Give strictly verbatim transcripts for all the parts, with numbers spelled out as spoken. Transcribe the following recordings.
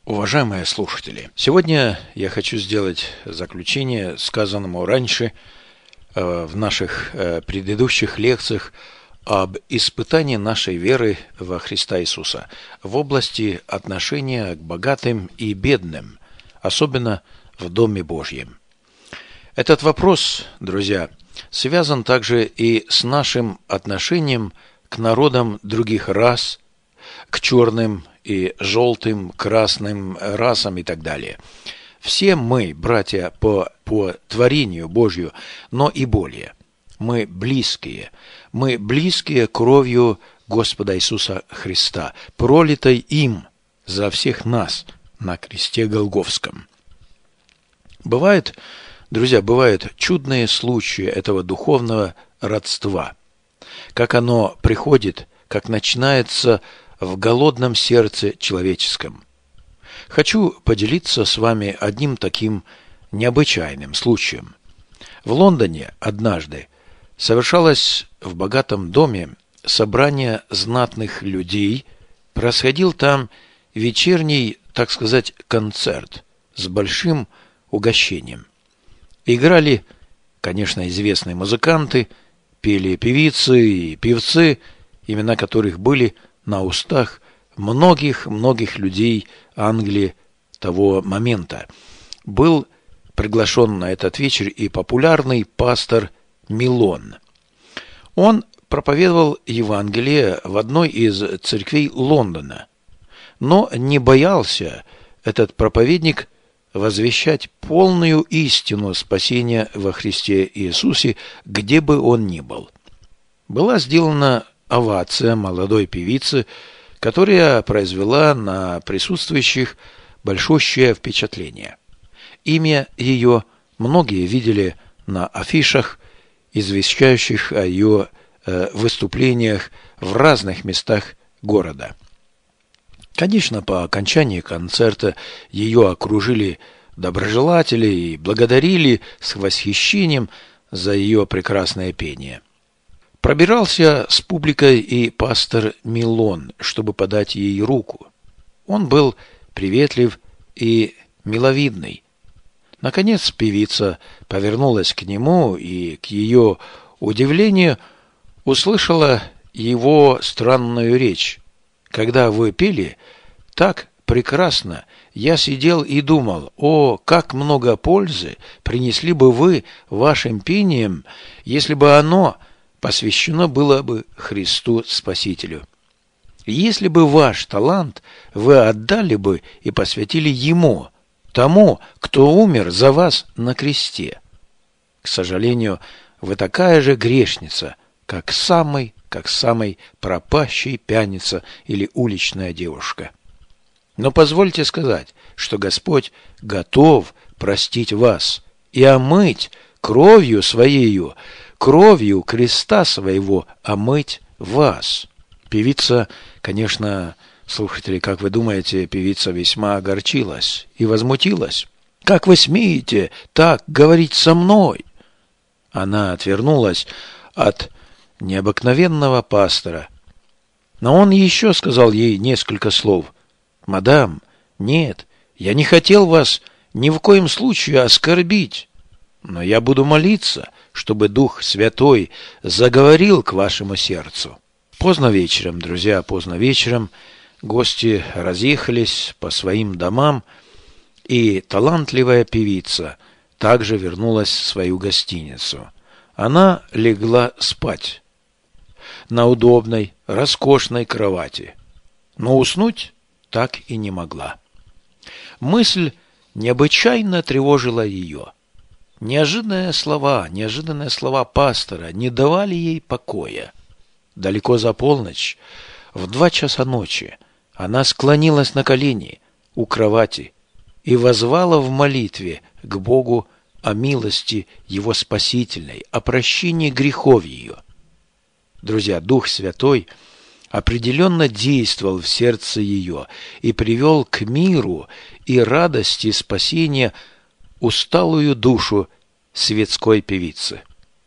Уважаемые слушатели, сегодня я хочу сделать заключение сказанному раньше э, в наших э, предыдущих лекциях об испытании нашей веры во Христа Иисуса в области отношения к богатым и бедным, особенно в Доме Божьем. Этот вопрос, друзья, связан также и с нашим отношением к народам других рас, к черным и желтым, красным расам и так далее. Все мы, братья по, по творению Божью, но и более. Мы близкие. Мы близкие кровью Господа Иисуса Христа, пролитой им за всех нас на кресте Голгофском. Бывают, друзья, бывают чудные случаи этого духовного родства. Как оно приходит, как начинается в голодном сердце человеческом. Хочу поделиться с вами одним таким необычайным случаем. В Лондоне однажды совершалось в богатом доме собрание знатных людей, происходил там вечерний, так сказать, концерт с большим угощением. Играли, конечно, известные музыканты, пели певицы и певцы, имена которых были на устах многих-многих людей Англии того момента. Был приглашен на этот вечер и популярный пастор Милон. Он проповедовал Евангелие в одной из церквей Лондона, но не боялся этот проповедник возвещать полную истину спасения во Христе Иисусе, где бы он ни был. Была сделана овация молодой певицы, которая произвела на присутствующих большущее впечатление. Имя ее многие видели на афишах, извещающих о ее э, выступлениях в разных местах города. Конечно, по окончании концерта ее окружили доброжелатели и благодарили с восхищением за ее прекрасное пение. Пробирался с публикой и пастор Милон, чтобы подать ей руку. Он был приветлив и миловидный. Наконец певица повернулась к нему и, к ее удивлению, услышала его странную речь. «Когда вы пели так прекрасно, я сидел и думал, о, как много пользы принесли бы вы вашим пением, если бы оно посвящено было бы Христу Спасителю. Если бы ваш талант вы отдали бы и посвятили Ему, тому, кто умер за вас на кресте. К сожалению, вы такая же грешница, как самый, как самый пропащий пьяница или уличная девушка. Но позвольте сказать, что Господь готов простить вас и омыть кровью Своею, кровью креста Своего омыть вас». Певица, конечно, слушатели, как вы думаете, певица весьма огорчилась и возмутилась. «Как вы смеете так говорить со мной?» Она отвернулась от необыкновенного пастора. Но он еще сказал ей несколько слов. «Мадам, нет, я не хотел вас ни в коем случае оскорбить, но я буду молиться, чтобы Дух Святой заговорил к вашему сердцу». Поздно вечером, друзья, поздно вечером гости разъехались по своим домам, и талантливая певица также вернулась в свою гостиницу. Она легла спать на удобной, роскошной кровати, но уснуть так и не могла. Мысль необычайно тревожила ее. Неожиданные слова, неожиданные слова пастора не давали ей покоя. Далеко за полночь, в два часа ночи, она склонилась на колени у кровати и воззвала в молитве к Богу о милости Его спасительной, о прощении грехов ее. Друзья, Дух Святой определенно действовал в сердце ее и привел к миру и радости спасения усталую душу светской певицы.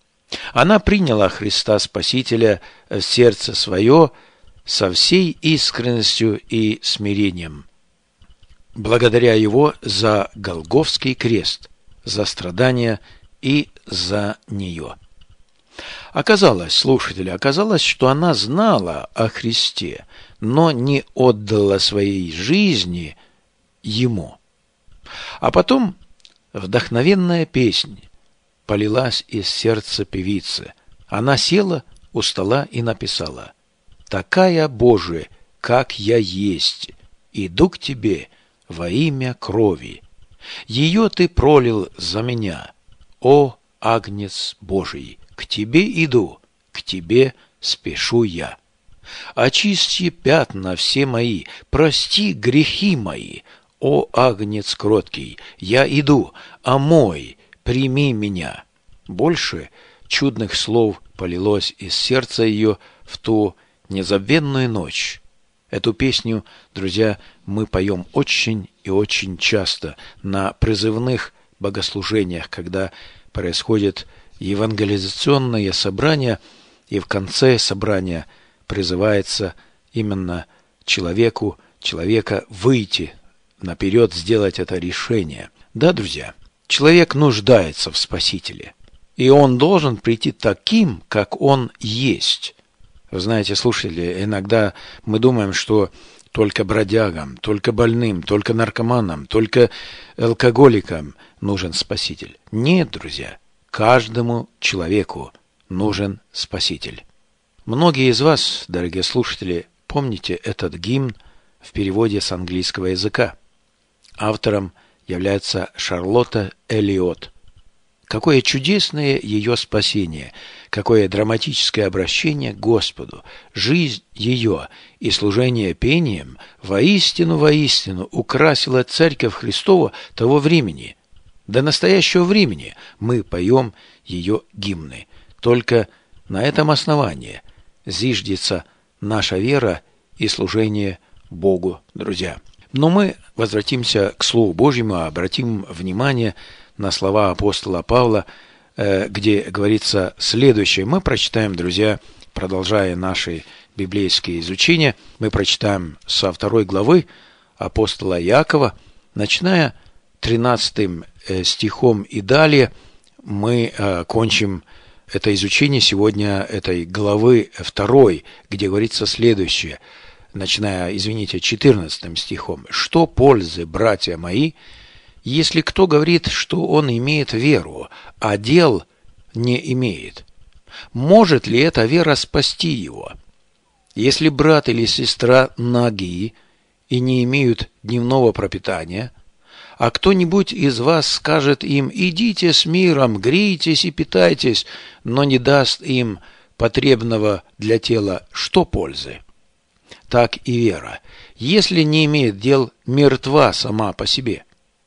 Она приняла Христа Спасителя в сердце свое со всей искренностью и смирением. благодаря Его за Голгофский крест, за страдания и за нее. Оказалось, слушатели, оказалось, что она знала о Христе, но не отдала своей жизни Ему. А потом вдохновенная песня полилась из сердца певицы. Она села у стола и написала: «Такая, Боже, как я есть, иду к Тебе во имя крови. Ее Ты пролил за меня, о Агнец Божий, к Тебе иду, к Тебе спешу я. Очисти пятна все мои, прости грехи мои, о Агнец кроткий, я иду, омой, прими меня». Больше чудных слов полилось из сердца ее в ту незабвенную ночь. Эту песню, друзья, мы поем очень и очень часто на призывных богослужениях, когда происходит евангелизационное собрание, и в конце собрания призывается именно человеку, человека выйти наперед, сделать это решение. Да, друзья, человек нуждается в Спасителе, и он должен прийти таким, как он есть. Вы знаете, слушатели, иногда мы думаем, что только бродягам, только больным, только наркоманам, только алкоголикам нужен Спаситель. Нет, друзья, каждому человеку нужен Спаситель. Многие из вас, дорогие слушатели, помните этот гимн в переводе с английского языка. Автором является Шарлотта Эллиот. Какое чудесное ее спасение, какое драматическое обращение к Господу, жизнь ее и служение пением воистину, воистину украсила Церковь Христова того времени. До настоящего времени мы поем ее гимны. Только на этом основании зиждется наша вера и служение Богу, друзья. Но мы возвратимся к Слову Божьему, обратим внимание на слова апостола Павла, где говорится следующее. Мы прочитаем, друзья, продолжая наши библейские изучения, мы прочитаем со второй главы апостола Иакова, начиная тринадцатым стихом и далее, мы кончим это изучение сегодня этой главы второй, где говорится следующее, начиная, извините, четырнадцатым стихом. «Что пользы, братья мои, если кто говорит, что он имеет веру, а дел не имеет? Может ли эта вера спасти его? Если брат или сестра наги и не имеют дневного пропитания, а кто-нибудь из вас скажет им: идите с миром, грейтесь и питайтесь, но не даст им потребного для тела, что пользы? Так и вера, если не имеет дел, мертва сама по себе.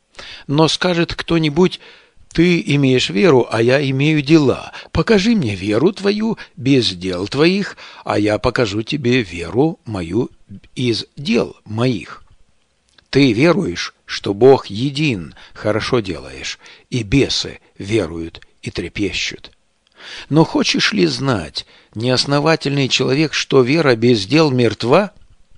Но скажет кто-нибудь: ты имеешь веру, а я имею дела. Покажи мне веру твою без дел твоих, а я покажу тебе веру мою из дел моих. Ты веруешь, что Бог един, хорошо делаешь, и бесы веруют и трепещут. Но хочешь ли знать, неосновательный человек, что вера без дел мертва?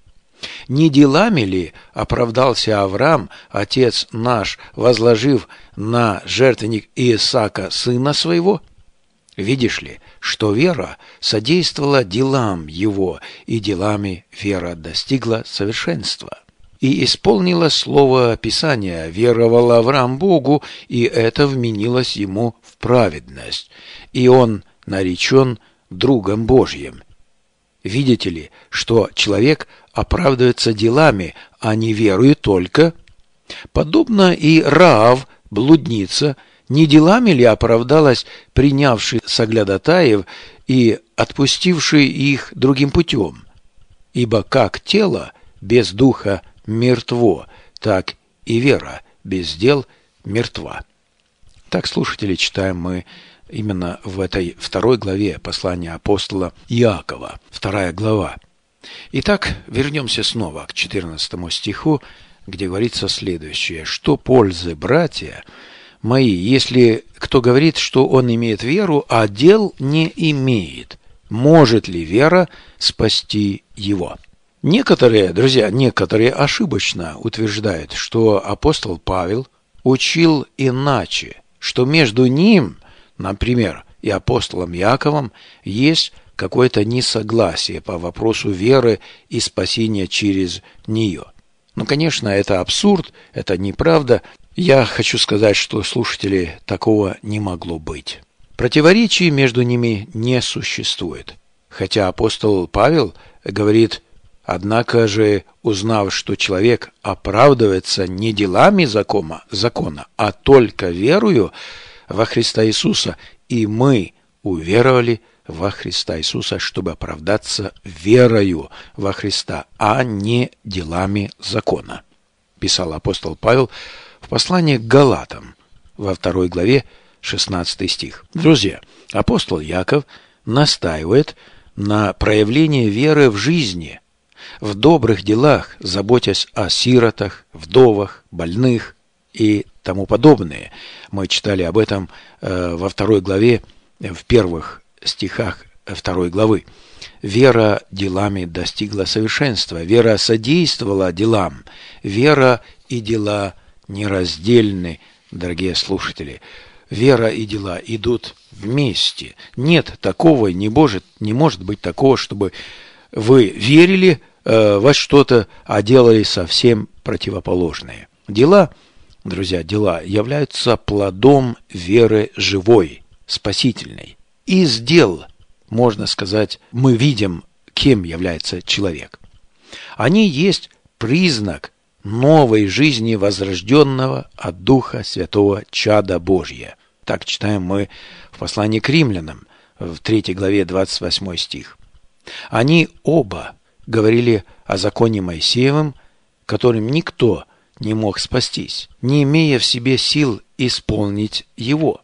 Не делами ли оправдался Авраам, отец наш, возложив на жертвенник Исаака сына своего? Видишь ли, что вера содействовала делам его, и делами вера достигла совершенства. И исполнила слово Писания: веровал Авраам Богу, и это вменилось ему в праведность, и он наречен другом Божьим. Видите ли, что человек оправдывается делами, а не верою только? Подобно и Раав, блудница, не делами ли оправдалась, принявший соглядатаев и отпустивший их другим путем? Ибо как тело без духа мертво, так и вера без дел мертва. Так, слушатели, читаем мы именно в этой второй главе послания апостола Иакова, вторая глава. Итак, вернемся снова к четырнадцатому стиху, где говорится следующее: «Что пользы, братья мои, если кто говорит, что он имеет веру, а дел не имеет? Может ли вера спасти его?» Некоторые, друзья, некоторые ошибочно утверждают, что апостол Павел учил иначе, что между ним, например, и апостолом Яковом есть какое-то несогласие по вопросу веры и спасения через нее. Ну, конечно, это абсурд, это неправда. Я хочу сказать, что, слушатели, такого не могло быть. Противоречий между ними не существует. Хотя апостол Павел говорит: «Однако же, узнав, что человек оправдывается не делами закона, закона, а только верою во Христа Иисуса, и мы уверовали во Христа Иисуса, чтобы оправдаться верою во Христа, а не делами закона», писал апостол Павел в послании к Галатам во второй главе, шестнадцатый стих. Друзья, апостол Яков настаивает на проявлении веры в жизни, в добрых делах, заботясь о сиротах, вдовах, больных и тому подобное. Мы читали об этом э, во второй главе, в первых стихах второй главы. Вера делами достигла совершенства, вера содействовала делам, вера и дела нераздельны, дорогие слушатели. Вера и дела идут вместе. Нет такого, не может, не может быть такого, чтобы вы верили э, во что-то, а делали совсем противоположное. Дела, друзья, дела являются плодом веры живой, спасительной. Из дел, можно сказать, мы видим, кем является человек. Они есть признак новой жизни возрожденного от Духа Святого чада Божия. Так читаем мы в послании к римлянам, в третьей главе, двадцать восьмой стих. Они оба говорили о законе Моисеевом, которым никто не мог спастись, не имея в себе сил исполнить его.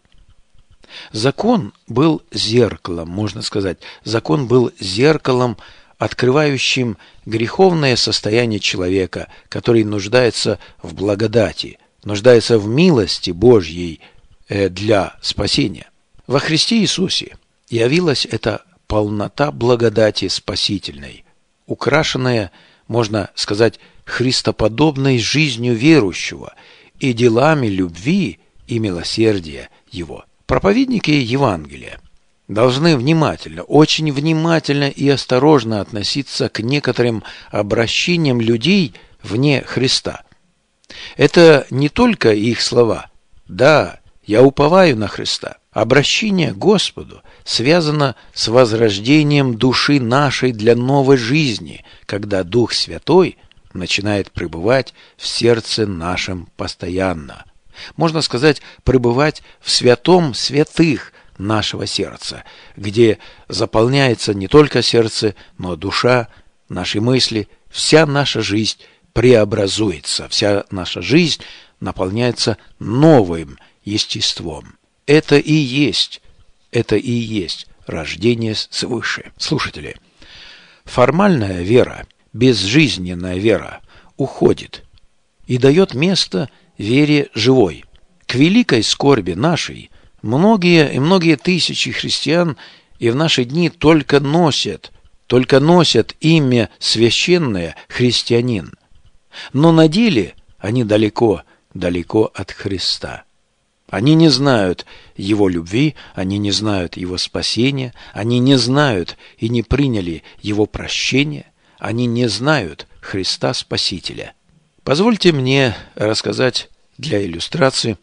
Закон был зеркалом, можно сказать, закон был зеркалом, открывающим греховное состояние человека, который нуждается в благодати, нуждается в милости Божьей для спасения. Во Христе Иисусе явилась эта полнота благодати спасительной, украшенная, можно сказать, христоподобной жизнью верующего и делами любви и милосердия его. Проповедники Евангелия должны внимательно, очень внимательно и осторожно относиться к некоторым обращениям людей вне Христа. Это не только их слова «Да, я уповаю на Христа». Обращение к Господу связано с возрождением души нашей для новой жизни, когда Дух Святой начинает пребывать в сердце нашем постоянно. Можно сказать, пребывать в святом святых нашего сердца, где заполняется не только сердце, но душа, наши мысли, вся наша жизнь преобразуется, вся наша жизнь наполняется новым естеством. Это и есть, это и есть рождение свыше. Слушатели, формальная вера, безжизненная вера уходит и дает место вере живой. К великой скорби нашей многие и многие тысячи христиан и в наши дни только носят, только носят имя священное христианин. Но на деле они далеко, далеко от Христа. Они не знают Его любви, они не знают Его спасения, они не знают и не приняли Его прощения, они не знают Христа Спасителя. Позвольте мне рассказать для иллюстрации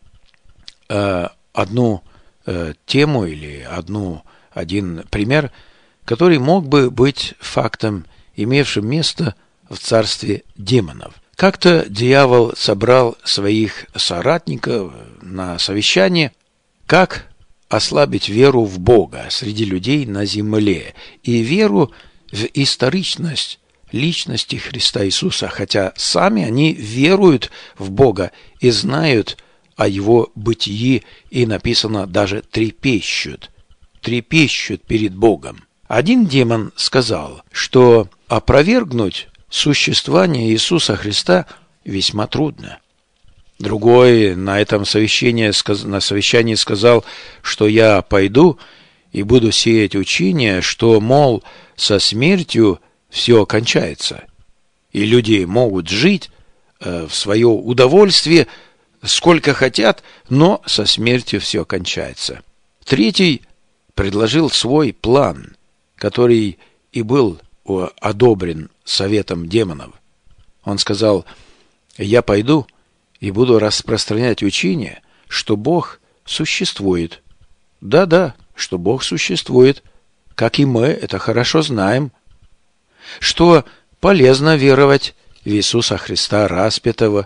э, одну э, тему или одну, один пример, который мог бы быть фактом, имевшим место в царстве демонов. Как-то дьявол собрал своих соратников на совещание, как ослабить веру в Бога среди людей на земле и веру в историчность личности Христа Иисуса, хотя сами они веруют в Бога и знают о Его бытии, и написано даже трепещут, трепещут перед Богом. Один демон сказал, что опровергнуть существование Иисуса Христа весьма трудно. Другой на этом совещании, на совещании сказал, что я пойду и буду сеять учение, что, мол, со смертью все кончается. И люди могут жить э, в свое удовольствие сколько хотят, но со смертью все кончается. Третий предложил свой план, который и был одобрен советом демонов. Он сказал: «Я пойду и буду распространять учение, что Бог существует». Да-да, что Бог существует, как и мы это хорошо знаем. Что полезно веровать в Иисуса Христа распятого.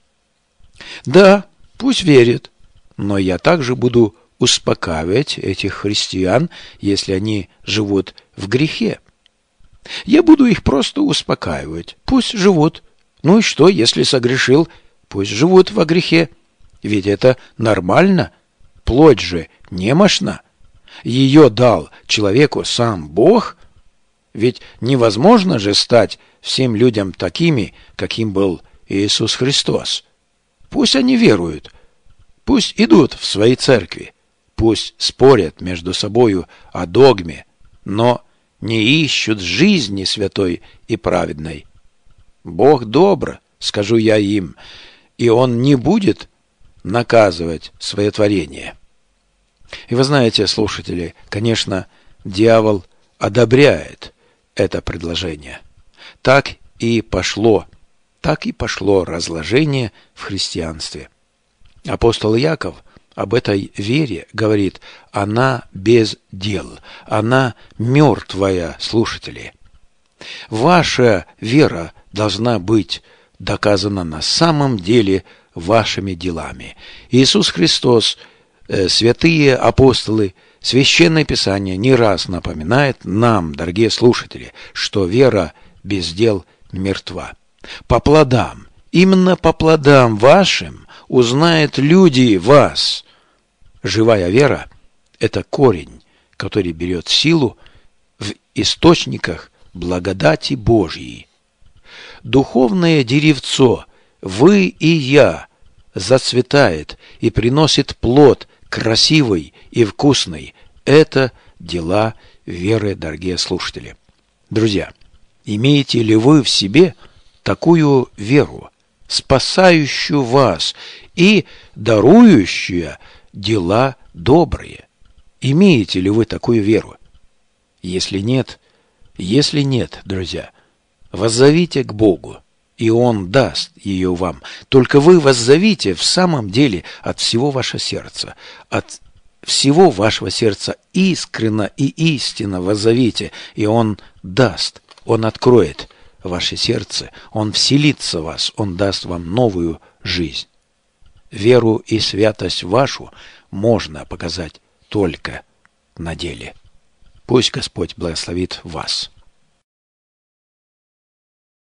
Да, пусть верит, но я также буду успокаивать этих христиан, если они живут в грехе. Я буду их просто успокаивать. Пусть живут. Ну и что, если согрешил? Пусть живут во грехе. Ведь это нормально. Плоть же немощна. Ее дал человеку сам Бог. Ведь невозможно же стать всем людям такими, каким был Иисус Христос. Пусть они веруют. Пусть идут в свои церкви. Пусть спорят между собою о догме, но не ищут жизни святой и праведной. Бог добр, скажу я им, и Он не будет наказывать свое творение. И вы знаете, слушатели, конечно, дьявол одобряет это предложение. Так и пошло, так и пошло разложение в христианстве. Апостол Яков об этой вере говорит: она без дел, она мертвая, слушатели. Ваша вера должна быть доказана на самом деле вашими делами. Иисус Христос, э, святые апостолы, Священное Писание не раз напоминает нам, дорогие слушатели, что вера без дел мертва. По плодам, именно по плодам вашим узнают люди вас. Живая вера – это корень, который берет силу в источниках благодати Божьей. Духовное деревцо, вы и я, зацветает и приносит плод красивый и вкусный. Это дела веры, дорогие слушатели. Друзья, имеете ли вы в себе такую веру, спасающую вас и дарующую дела добрые? Имеете ли вы такую веру? Если нет, если нет, друзья, воззовите к Богу, и Он даст ее вам. Только вы воззовите в самом деле от всего вашего сердца, от всего вашего сердца искренно и истинно воззовите, и Он даст, Он откроет ваше сердце, Он вселится в вас, Он даст вам новую жизнь. Веру и святость вашу можно показать только на деле. Пусть Господь благословит вас.